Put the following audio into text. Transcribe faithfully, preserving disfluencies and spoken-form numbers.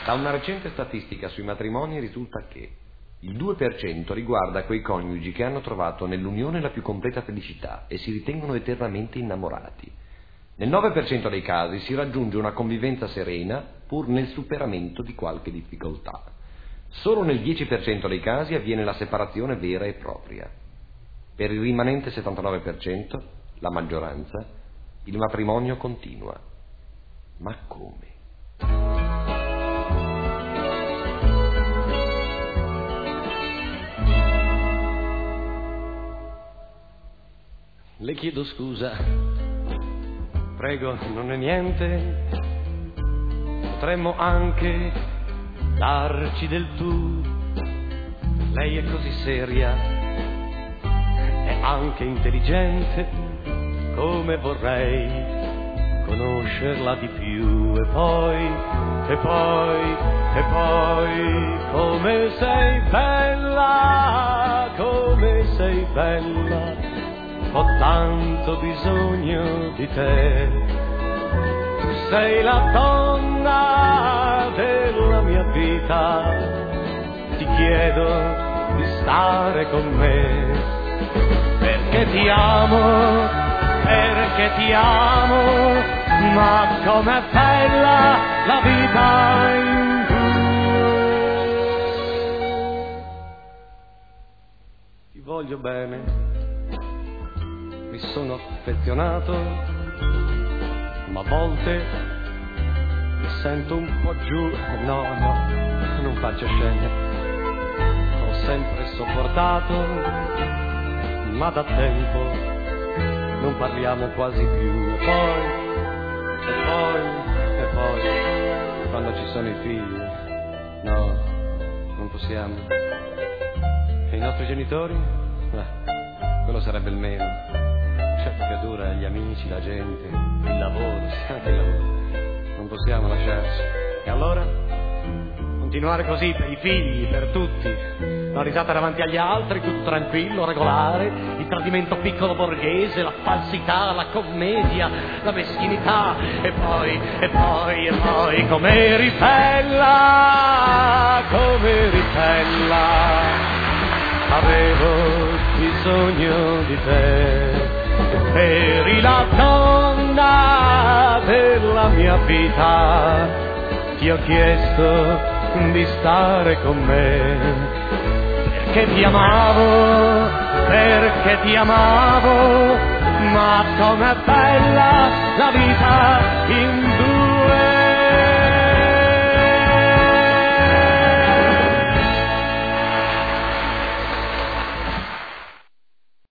Da una recente statistica sui matrimoni risulta che il due per cento riguarda quei coniugi che hanno trovato nell'unione la più completa felicità e si ritengono eternamente innamorati. Nel nove per cento dei casi si raggiunge una convivenza serena pur nel superamento di qualche difficoltà. Solo nel dieci per cento dei casi avviene la separazione vera e propria. Per il rimanente settantanove per cento, la maggioranza, il matrimonio continua. Ma come? Le chiedo scusa, prego, non è niente, potremmo anche darci del tu. Lei è così seria, è anche intelligente, come vorrei conoscerla di più. E poi, e poi, e poi, come sei bella, come sei bella. Ho tanto bisogno di te, tu sei la donna della mia vita, ti chiedo di stare con me, perché ti amo, perché ti amo, ma com'è bella la vita in due. Ti voglio bene, mi sono affezionato, ma a volte mi sento un po' giù. No, no, non faccio scene. Ho sempre sopportato, ma da tempo non parliamo quasi più. E poi, e poi, e poi, quando ci sono i figli, no, non possiamo. E i nostri genitori? Eh, quello sarebbe il meno. Certo che dura gli amici, la gente, il lavoro, sì, anche il lavoro. Non possiamo lasciarci. E allora? Continuare così per i figli, per tutti. La risata davanti agli altri, tutto tranquillo, regolare. Il tradimento piccolo borghese, la falsità, la commedia, la meschinità. E poi, e poi, e poi, come eri bella, come eri bella. Avevo bisogno di te. Eri la donna della mia vita, ti ho chiesto di stare con me, perché ti amavo, perché ti amavo, ma com'è bella la vita in